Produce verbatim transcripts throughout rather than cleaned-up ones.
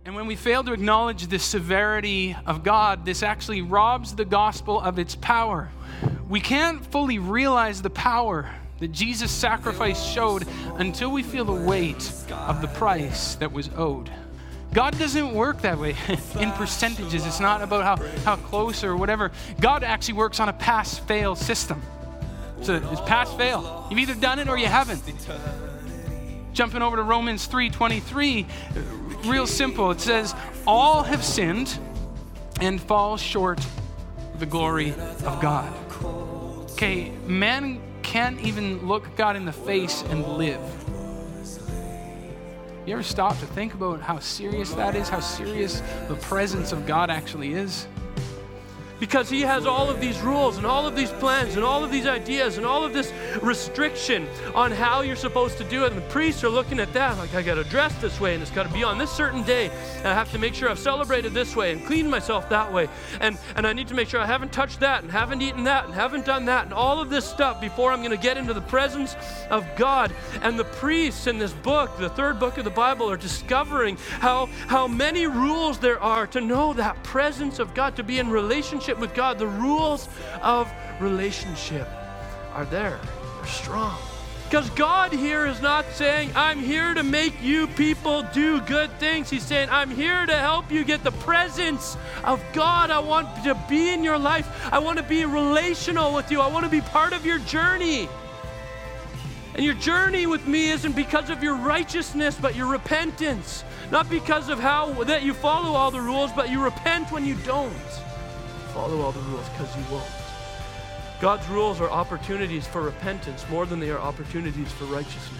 And when we fail to acknowledge the severity of God, this actually robs the gospel of its power. We can't fully realize the power that Jesus' sacrifice showed until we feel the weight of the price that was owed. God doesn't work that way in percentages. It's not about how, how close or whatever. God actually works on a pass-fail system. So it's pass-fail. You've either done it or you haven't. Jumping over to Romans three twenty-three, real simple. It says, all have sinned and fall short of the glory of God. Okay, man can't even look God in the face and live. You ever stop to think about how serious that is, how serious the presence of God actually is? Because he has all of these rules and all of these plans and all of these ideas and all of this restriction on how you're supposed to do it. And the priests are looking at that like, I got to dress this way and it's got to be on this certain day. And I have to make sure I've celebrated this way and cleaned myself that way. And, and I need to make sure I haven't touched that and haven't eaten that and haven't done that and all of this stuff before I'm going to get into the presence of God. And the priests in this book, the third book of the Bible, are discovering how, how many rules there are to know that presence of God, to be in relationship with God. The rules of relationship are there. They're strong. Because God here is not saying, I'm here to make you people do good things. He's saying, I'm here to help you get the presence of God. I want to be in your life. I want to be relational with you. I want to be part of your journey. And your journey with me isn't because of your righteousness, but your repentance. Not because of how that you follow all the rules, but you repent when you don't follow all the rules, because you won't. God's rules are opportunities for repentance more than they are opportunities for righteousness.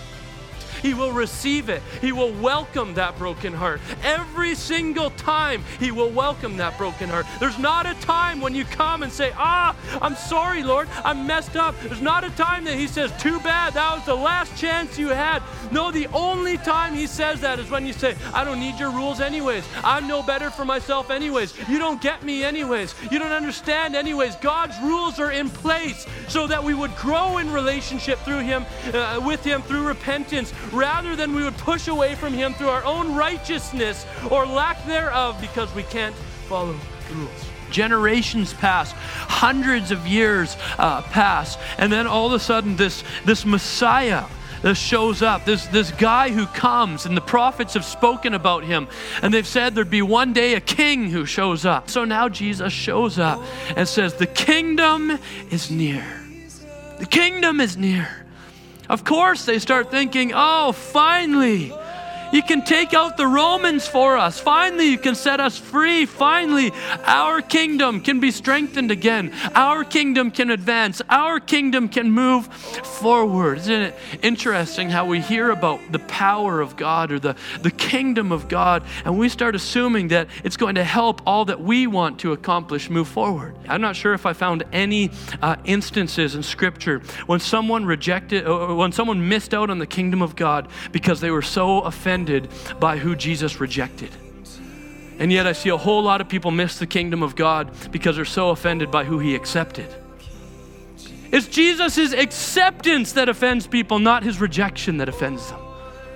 He will receive it. He will welcome that broken heart. Every single time he will welcome that broken heart. There's not a time when you come and say, ah, I'm sorry, Lord, I'm messed up. There's not a time that he says, too bad, that was the last chance you had. No, the only time he says that is when you say, I don't need your rules anyways. I'm no better for myself anyways. You don't get me anyways. You don't understand anyways. God's rules are in place so that we would grow in relationship through him, uh, with him through repentance, rather than we would push away from him through our own righteousness or lack thereof because we can't follow the rules. Generations pass, hundreds of years uh, pass, and then all of a sudden this, this Messiah that shows up, this, this guy who comes, and the prophets have spoken about him, and they've said there'd be one day a king who shows up. So now Jesus shows up and says, the kingdom is near. The kingdom is near. Of course, they start thinking, oh, finally, you can take out the Romans for us. Finally, you can set us free. Finally, our kingdom can be strengthened again. Our kingdom can advance. Our kingdom can move forward. Isn't it interesting how we hear about the power of God or the, the kingdom of God, and we start assuming that it's going to help all that we want to accomplish move forward. I'm not sure if I found any uh, instances in Scripture when someone rejected, or when someone missed out on the kingdom of God because they were so offended by who Jesus rejected. And yet I see a whole lot of people miss the kingdom of God because they're so offended by who he accepted. It's Jesus' acceptance that offends people, not his rejection that offends them.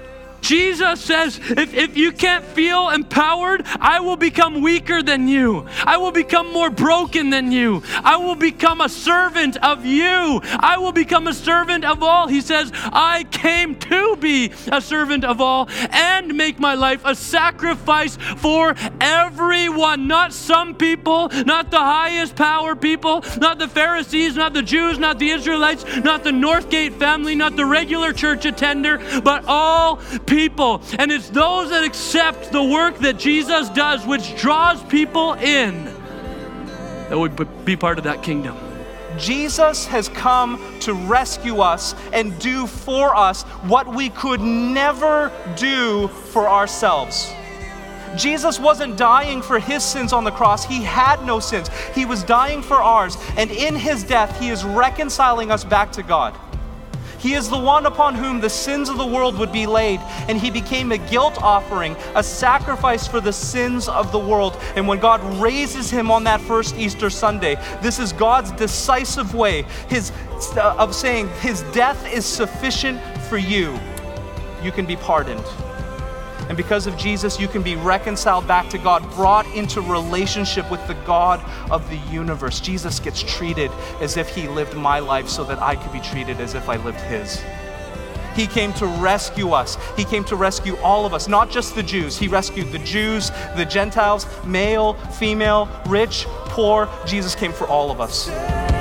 Jesus says, if, if you can't feel empowered, I will become weaker than you. I will become more broken than you. I will become a servant of you. I will become a servant of all. He says, I came to be a servant of all and make my life a sacrifice for everyone. Not some people, not the highest power people, not the Pharisees, not the Jews, not the Israelites, not the Northgate family, not the regular church attender, but all people. People. And it's those that accept the work that Jesus does, which draws people in, that would be part of that kingdom. Jesus has come to rescue us and do for us what we could never do for ourselves. Jesus wasn't dying for his sins on the cross. He had no sins. He was dying for ours. And in his death, he is reconciling us back to God. He is the one upon whom the sins of the world would be laid, and he became a guilt offering, a sacrifice for the sins of the world. And when God raises him on that first Easter Sunday, this is God's decisive way his, uh, of saying his death is sufficient for you. You can be pardoned. And because of Jesus, you can be reconciled back to God, brought into relationship with the God of the universe. Jesus gets treated as if he lived my life so that I could be treated as if I lived his. He came to rescue us. He came to rescue all of us, not just the Jews. He rescued the Jews, the Gentiles, male, female, rich, poor. Jesus came for all of us.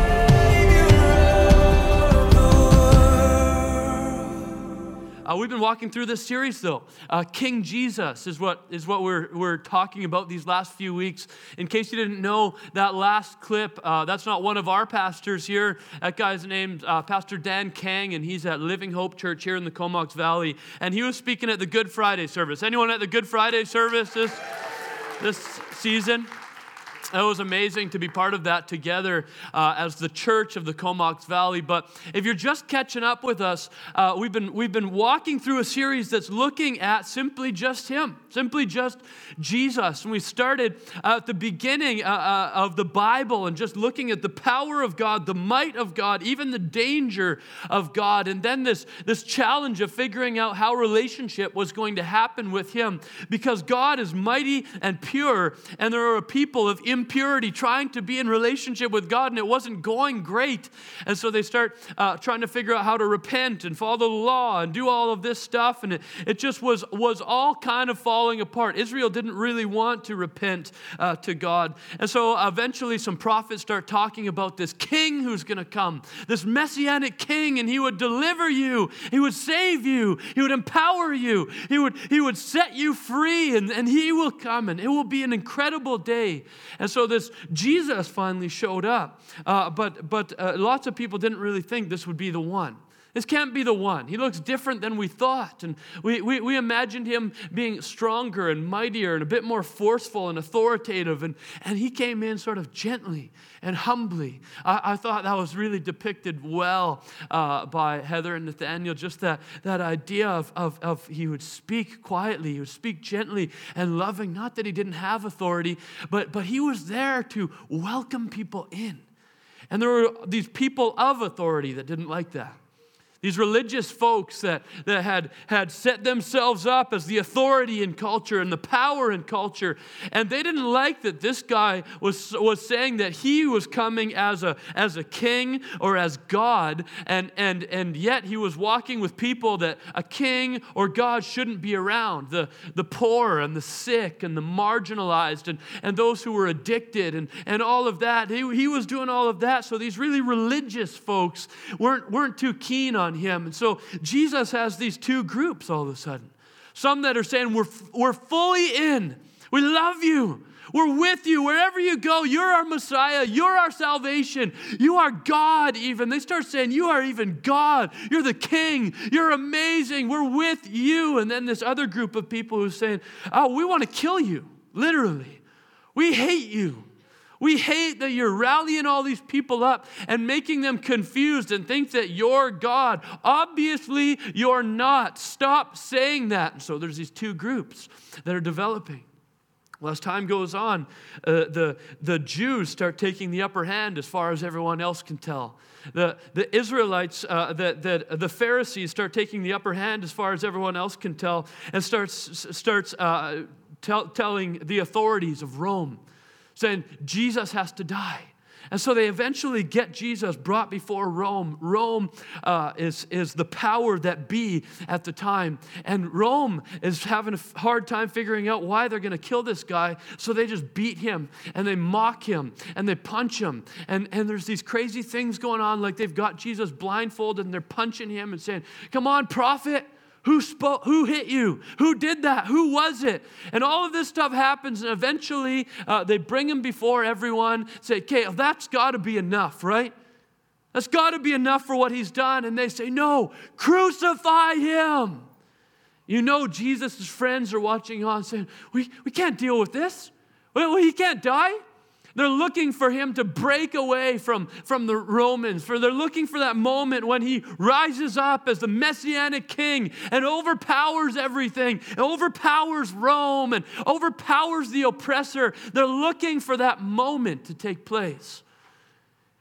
Uh, we've been walking through this series, though. Uh, King Jesus is what is what we're we're talking about these last few weeks. In case you didn't know, that last clip, uh, that's not one of our pastors here. That guy's named uh, Pastor Dan Kang, and he's at Living Hope Church here in the Comox Valley. And he was speaking at the Good Friday service. Anyone at the Good Friday service this this season? It was amazing to be part of that together uh, as the church of the Comox Valley. But if you're just catching up with us, uh, we've been we've been walking through a series that's looking at simply just Him, simply just Jesus. And we started at the beginning uh, uh, of the Bible and just looking at the power of God, the might of God, even the danger of God, and then this this challenge of figuring out how relationship was going to happen with Him, because God is mighty and pure, and there are a people of impurity trying to be in relationship with God, and it wasn't going great. And so they start uh, trying to figure out how to repent and follow the law and do all of this stuff, and it, it just was, was all kind of falling apart. Israel didn't really want to repent uh, to God. And so eventually some prophets start talking about this king who's going to come, this messianic king, and he would deliver you, he would save you, he would empower you, he would, he would set you free, and, and he will come, and it will be an incredible day. And so this Jesus finally showed up, uh, but but uh, lots of people didn't really think this would be the one. This can't be the one. He looks different than we thought. And we, we, we imagined him being stronger and mightier and a bit more forceful and authoritative. And, and he came in sort of gently and humbly. I, I thought that was really depicted well uh, by Heather and Nathaniel, just that, that idea of, of, of he would speak quietly, he would speak gently and loving. Not that he didn't have authority, but, but he was there to welcome people in. And there were these people of authority that didn't like that. These religious folks that, that had, had set themselves up as the authority in culture and the power in culture. And they didn't like that this guy was, was saying that he was coming as a, as a king or as God. And, and, and yet he was walking with people that a king or God shouldn't be around. The, the poor and the sick and the marginalized and, and those who were addicted and, and all of that. He, he was doing all of that. So these really religious folks weren't, weren't too keen on him. And so Jesus has these two groups all of a sudden. Some that are saying, we're, we're fully in. We love you. We're with you. Wherever you go, you're our Messiah. You're our salvation. You are God even. They start saying, you are even God. You're the King. You're amazing. We're with you. And then this other group of people who's saying, oh, we want to kill you. Literally. We hate you. We hate that you're rallying all these people up and making them confused and think that you're God. Obviously, you're not. Stop saying that. And so there's these two groups that are developing. Well, as time goes on, uh, the, the Jews start taking the upper hand as far as everyone else can tell. The, the Israelites, uh, the, the, the Pharisees start taking the upper hand as far as everyone else can tell, and starts, starts uh, tell, telling the authorities of Rome, saying Jesus has to die. And so they eventually get Jesus brought before Rome. Rome uh, is, is the power that be at the time. And Rome is having a hard time figuring out why they're going to kill this guy. So they just beat him and they mock him and they punch him. And, and there's these crazy things going on, like they've got Jesus blindfolded and they're punching him and saying, come on, prophet. Who spoke? Who hit you? Who did that? Who was it? And all of this stuff happens, and eventually uh, they bring him before everyone, say, okay, well, that's got to be enough, right? That's got to be enough for what he's done. And they say, no, crucify him. You know Jesus' friends are watching on saying, we, we can't deal with this. Well, he can't die. They're looking for him to break away from, from the Romans. For they're looking for that moment when he rises up as the Messianic king and overpowers everything, and overpowers Rome and overpowers the oppressor. They're looking for that moment to take place.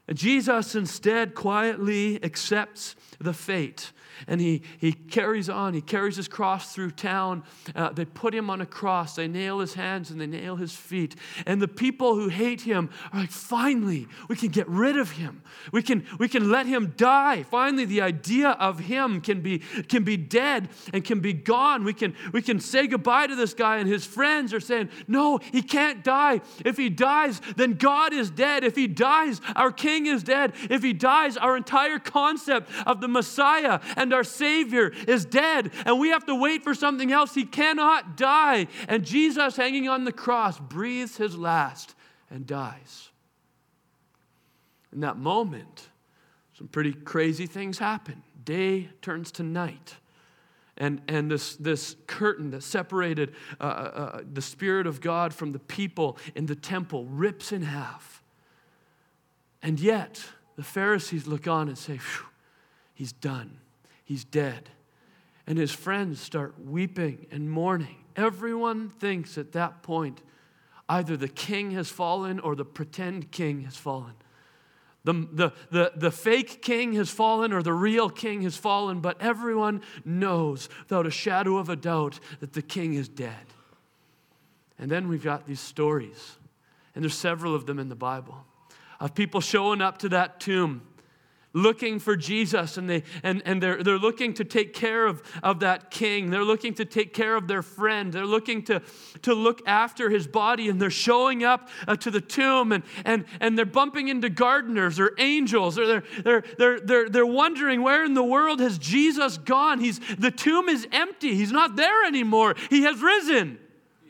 And Jesus instead quietly accepts the fate. And he, he carries on. He carries his cross through town. Uh, they put him on a cross. They nail his hands and they nail his feet. And the people who hate him are like, finally, we can get rid of him. We can, we can let him die. Finally, the idea of him can be, can be dead and can be gone. We can, we can say goodbye to this guy. And his friends are saying, no, he can't die. If he dies, then God is dead. If he dies, our king is dead. If he dies, our entire concept of the Messiah and our Savior is dead, and we have to wait for something else. He cannot die. And Jesus, hanging on the cross, breathes his last and dies. In that moment, some pretty crazy things happen. Day turns to night. And, and this, this curtain that separated uh, uh, the Spirit of God from the people in the temple rips in half. And yet, the Pharisees look on and say, he's done. He's dead. And his friends start weeping and mourning. Everyone thinks at that point either the king has fallen or the pretend king has fallen. The, the, the, the fake king has fallen or the real king has fallen, but everyone knows without a shadow of a doubt that the king is dead. And then we've got these stories, and there's several of them in the Bible, of people showing up to that tomb looking for Jesus, and they and, and they're they're looking to take care of, of that king. They're looking to take care of their friend. They're looking to, to look after his body, and they're showing up uh, to the tomb, and, and, and they're bumping into gardeners or angels, or they're they're they're they're they're wondering, where in the world has Jesus gone? He's the tomb is empty. He's not there anymore. He has risen.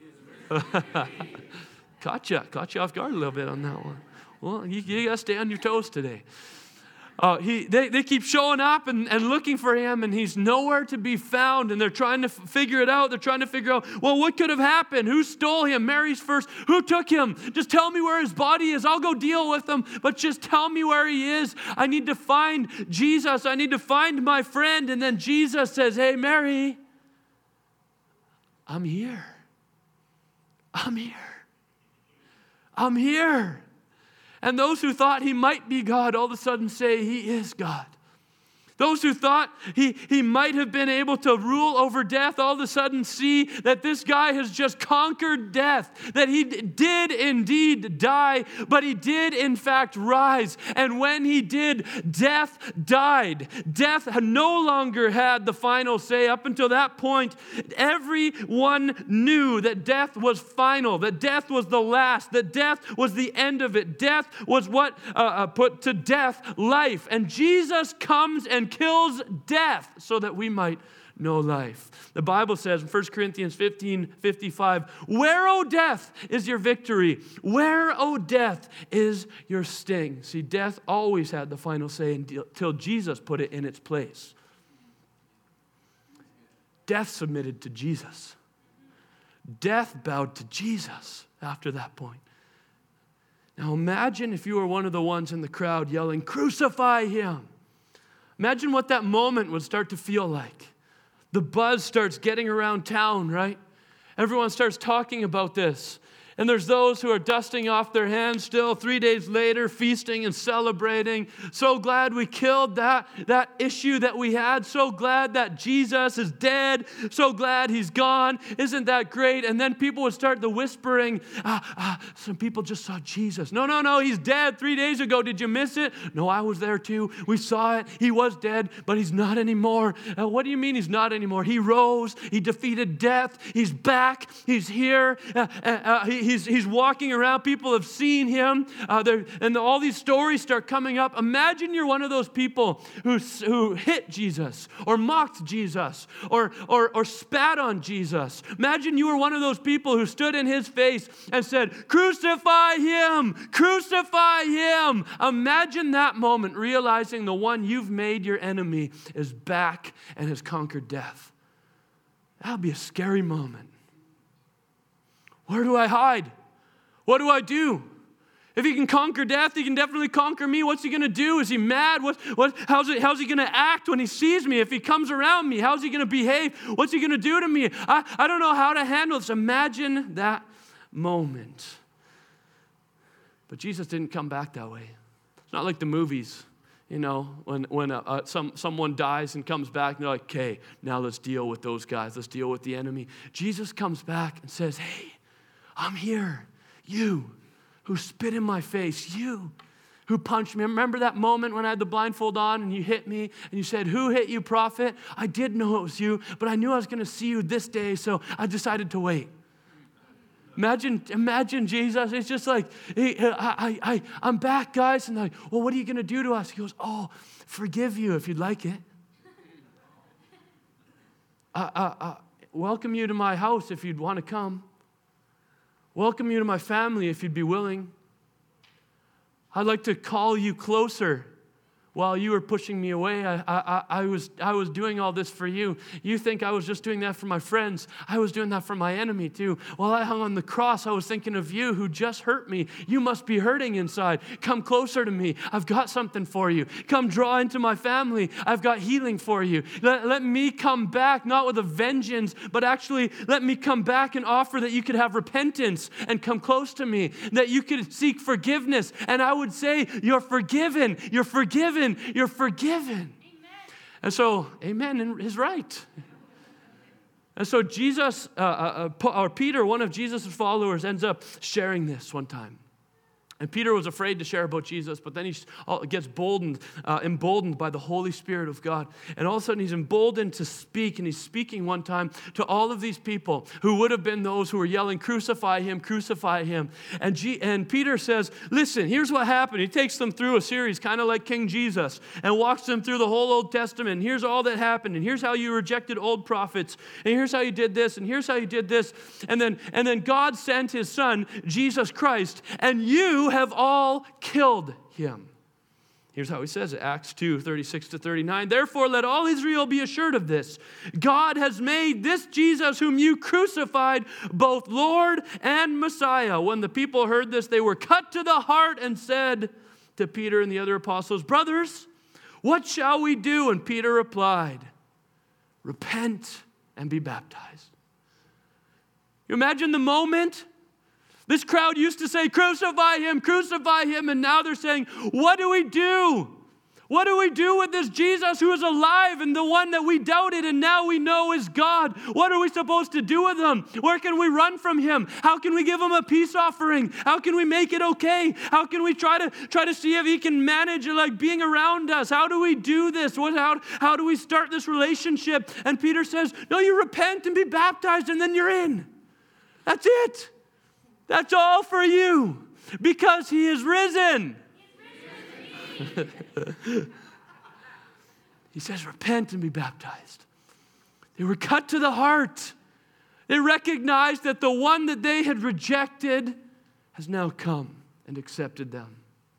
Caught you, caught you off guard a little bit on that one. Well, you, you got to stay on your toes today. Uh, he, they, they keep showing up and, and looking for him, and he's nowhere to be found, and they're trying to f- figure it out. They're trying to figure out, well, what could have happened? Who stole him? Mary's first. Who took him? Just tell me where his body is. I'll go deal with him, but just tell me where he is. I need to find Jesus. I need to find my friend. And then Jesus says, hey, Mary, I'm here. I'm here. I'm here. And those who thought he might be God all of a sudden say he is God. Those who thought he, he might have been able to rule over death all of a sudden see that this guy has just conquered death, that he did indeed die, but he did in fact rise. And when he did, death died. Death no longer had the final say. Up until that point, everyone knew that death was final, that death was the last, that death was the end of it. Death was what uh, uh, put to death life. And Jesus comes and kills death so that we might know life. The Bible says in First Corinthians fifteen fifty-five, where, O death, is your victory? Where, O death, is your sting? See, death always had the final say until Jesus put it in its place. Death submitted to Jesus. Death bowed to Jesus after that point. Now imagine if you were one of the ones in the crowd yelling, crucify him. Imagine what that moment would start to feel like. The buzz starts getting around town, right? Everyone starts talking about this. And there's those who are dusting off their hands still three days later, feasting and celebrating. So glad we killed that, that issue that we had. So glad that Jesus is dead. So glad he's gone. Isn't that great? And then people would start the whispering, ah, ah, some people just saw Jesus. No, no, no, he's dead three days ago. Did you miss it? No, I was there too. We saw it. He was dead, but he's not anymore. Uh, what do you mean he's not anymore? He rose. He defeated death. He's back. He's here. Uh, uh, uh, he, He's, he's walking around. People have seen him. Uh, and all these stories start coming up. Imagine you're one of those people who, who hit Jesus or mocked Jesus or, or, or spat on Jesus. Imagine you were one of those people who stood in his face and said, crucify him, crucify him. Imagine that moment, realizing the one you've made your enemy is back and has conquered death. That would be a scary moment. Where do I hide? What do I do? If he can conquer death, he can definitely conquer me. What's he going to do? Is he mad? What, what, how's, it, how's he going to act when he sees me? If he comes around me, how's he going to behave? What's he going to do to me? I, I don't know how to handle this. Imagine that moment. But Jesus didn't come back that way. It's not like the movies, you know, when, when uh, uh, some, someone dies and comes back, and they're like, okay, now let's deal with those guys. Let's deal with the enemy. Jesus comes back and says, hey, I'm here. You who spit in my face, you who punched me. Remember that moment when I had the blindfold on and you hit me and you said, who hit you, prophet? I did know it was you, but I knew I was going to see you this day, so I decided to wait. Imagine, imagine Jesus. It's just like, hey, I, I, I, I'm back, guys. And they're like, well, what are you going to do to us? He goes, oh, forgive you if you'd like it. Uh, uh, uh, welcome you to my house if you'd want to come. Welcome you to my family if you'd be willing. I'd like to call you closer. While you were pushing me away, I, I, I, was, I was doing all this for you. You think I was just doing that for my friends. I was doing that for my enemy too. While I hung on the cross, I was thinking of you who just hurt me. You must be hurting inside. Come closer to me. I've got something for you. Come draw into my family. I've got healing for you. Let, let me come back, not with a vengeance, but actually let me come back and offer that you could have repentance and come close to me, that you could seek forgiveness. And I would say, you're forgiven. You're forgiven. You're forgiven. Amen. And so, amen is right. And so Jesus, uh, uh, or Peter, one of Jesus' followers, ends up sharing this one time. And Peter was afraid to share about Jesus, but then he gets boldened, uh, emboldened by the Holy Spirit of God. And all of a sudden he's emboldened to speak, and he's speaking one time to all of these people who would have been those who were yelling, crucify him, crucify him. And, G- and Peter says, listen, here's what happened. He takes them through a series, kind of like King Jesus, and walks them through the whole Old Testament. And here's all that happened, and here's how you rejected old prophets, and here's how you did this, and here's how you did this. And then, and then God sent his son, Jesus Christ, and you have all killed him. Here's how he says it, Acts two, thirty-six to thirty-nine. Therefore, let all Israel be assured of this. God has made this Jesus whom you crucified both Lord and Messiah. When the people heard this, they were cut to the heart and said to Peter and the other apostles, brothers, what shall we do? And Peter replied, repent and be baptized. You imagine the moment? This crowd used to say, crucify him, crucify him. And now they're saying, what do we do? What do we do with this Jesus who is alive and the one that we doubted and now we know is God? What are we supposed to do with him? Where can we run from him? How can we give him a peace offering? How can we make it okay? How can we try to try to see if he can manage like being around us? How do we do this? What, how, how do we start this relationship? And Peter says, no, you repent and be baptized and then you're in. That's it. That's all for you, because he is risen. He says, repent and be baptized. They were cut to the heart. They recognized that the one that they had rejected has now come and accepted them.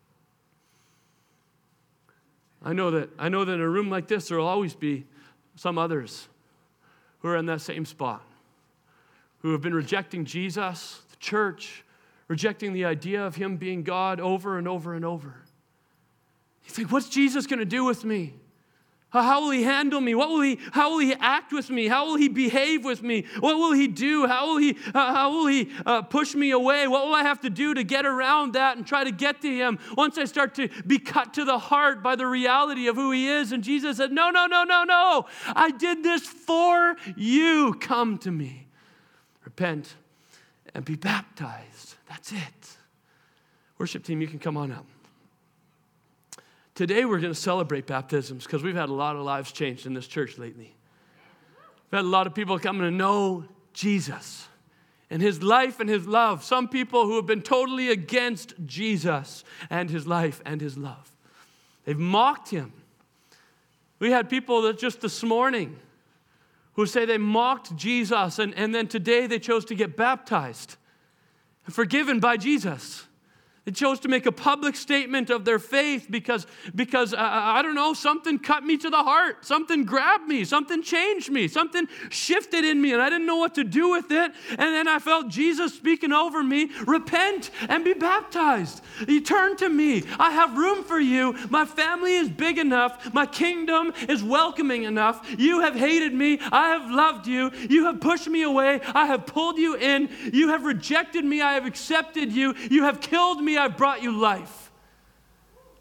I know that, I know that in a room like this, there will always be some others who are in that same spot, who have been rejecting Jesus, church, rejecting the idea of him being God over and over and over. You think, what's Jesus going to do with me? How will he handle me? What will he, how will he act with me? How will he behave with me? What will he do? How will he, uh, how will he uh, push me away? What will I have to do to get around that and try to get to him once I start to be cut to the heart by the reality of who he is? And Jesus said, no, no, no, no, no. I did this for you. Come to me. Repent and be baptized. That's it. Worship team, you can come on up. Today we're going to celebrate baptisms because we've had a lot of lives changed in this church lately. We've had a lot of people coming to know Jesus and his life and his love. Some people who have been totally against Jesus and his life and his love. They've mocked him. We had people that just this morning who say they mocked Jesus, and, and then today they chose to get baptized and forgiven by Jesus. They chose to make a public statement of their faith because, because uh, I don't know, something cut me to the heart. Something grabbed me. Something changed me. Something shifted in me, and I didn't know what to do with it. And then I felt Jesus speaking over me, repent and be baptized. You turn to me. I have room for you. My family is big enough. My kingdom is welcoming enough. You have hated me. I have loved you. You have pushed me away. I have pulled you in. You have rejected me. I have accepted you. You have killed me. I've brought you life.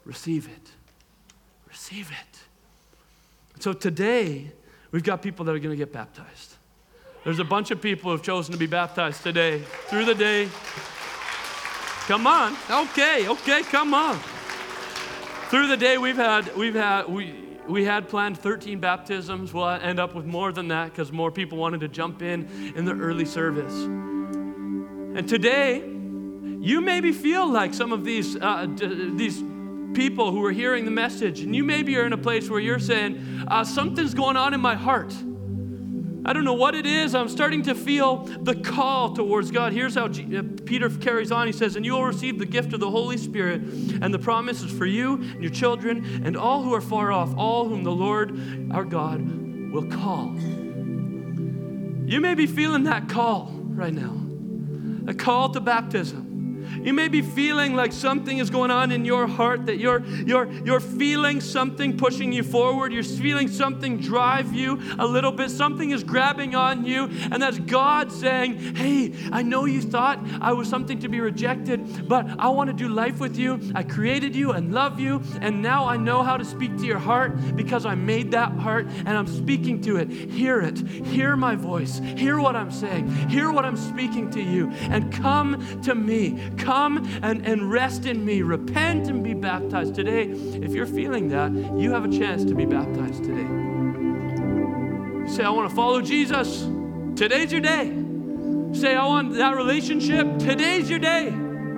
receive it. Receive it. So today, we've got people that are going to get baptized. There's a bunch of people who have chosen to be baptized today, through the day. Come on. Okay, okay, come on. Through the day, we've had, we've had, we, we had planned thirteen baptisms. We'll end up with more than that because more people wanted to jump in in the early service. And today, you maybe feel like some of these, uh, d- these people who are hearing the message, and you maybe are in a place where you're saying, uh, something's going on in my heart. I don't know what it is. I'm starting to feel the call towards God. Here's how G- uh, Peter carries on. He says, and you will receive the gift of the Holy Spirit, and the promise is for you and your children and all who are far off, all whom the Lord our God will call. You may be feeling that call right now, a call to baptism. You may be feeling like something is going on in your heart, that you're, you're, you're feeling something pushing you forward. You're feeling something drive you a little bit. Something is grabbing on you, and that's God saying, hey, I know you thought I was something to be rejected, but I want to do life with you. I created you and love you, and now I know how to speak to your heart because I made that heart, and I'm speaking to it. Hear it. Hear my voice. Hear what I'm saying. Hear what I'm speaking to you, and come to me. Come and, and rest in me. Repent and be baptized today. If you're feeling that, you have a chance to be baptized today. You say, I want to follow Jesus. Today's your day. Say, I want that relationship. Today's your day.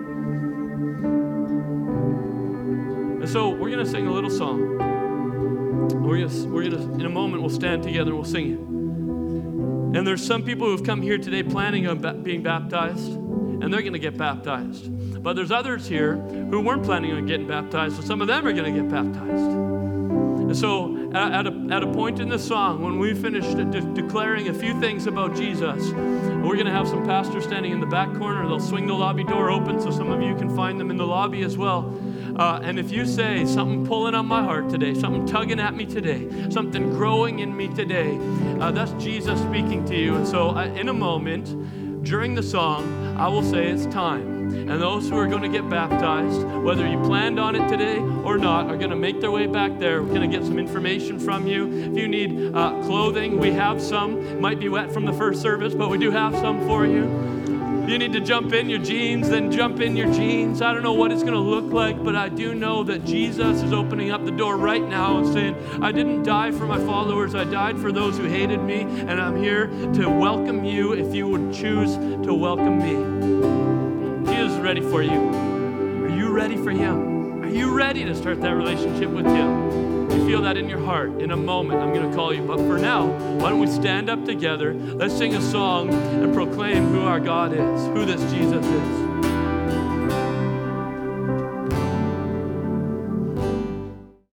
And so we're going to sing a little song. We're going to, we're going to, in a moment, we'll stand together and we'll sing it. And there's some people who've come here today planning on ba- being baptized, and they're going to get baptized. But there's others here who weren't planning on getting baptized, so some of them are going to get baptized. And so at a, at a point in the song, when we finish de- declaring a few things about Jesus, we're going to have some pastors standing in the back corner. They'll swing the lobby door open so some of you can find them in the lobby as well. Uh, and if you say, something pulling on my heart today, something tugging at me today, something growing in me today, uh, that's Jesus speaking to you. And so uh, in a moment, during the song, I will say it's time. And those who are going to get baptized, whether you planned on it today or not, are going to make their way back there. We're going to get some information from you. If you need uh, clothing, we have some. It might be wet from the first service, but we do have some for you. You need to jump in your jeans, then jump in your jeans. I don't know what it's going to look like, but I do know that Jesus is opening up the door right now and saying, I didn't die for my followers. I died for those who hated me, and I'm here to welcome you if you would choose to welcome me. Jesus is ready for you. Are you ready for Him? Are you ready to start that relationship with Him? If you feel that in your heart, in a moment, I'm going to call you. But for now, why don't we stand up together? Let's sing a song and proclaim who our God is, who this Jesus is.